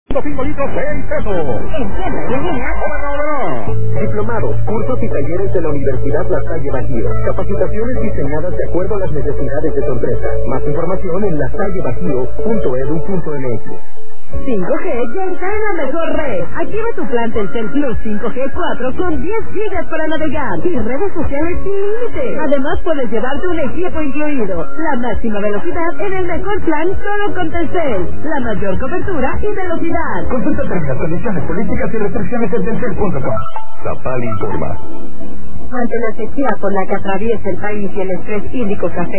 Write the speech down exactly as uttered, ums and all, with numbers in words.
cinco litros, seis pesos. Entiende, en línea. Diplomados, cursos y talleres de la Universidad La Salle Bajío. Capacitaciones diseñadas de acuerdo a las necesidades de tu empresa. Más información en lasallebajío punto edu punto eme equis. cinco G ya está en la mejor red. Activa tu plan Telcel Plus cinco G cuatro con diez gigas para navegar y redes sociales sin límite. Además puedes llevarte un equipo incluido. La máxima velocidad en el mejor plan solo con Telcel. La mayor cobertura y velocidad. Consulta términos, condiciones, políticas y restricciones en telcel punto com. Zapal informa. Ante la sequía por la que atraviesa el país y el estrés hídrico que afecta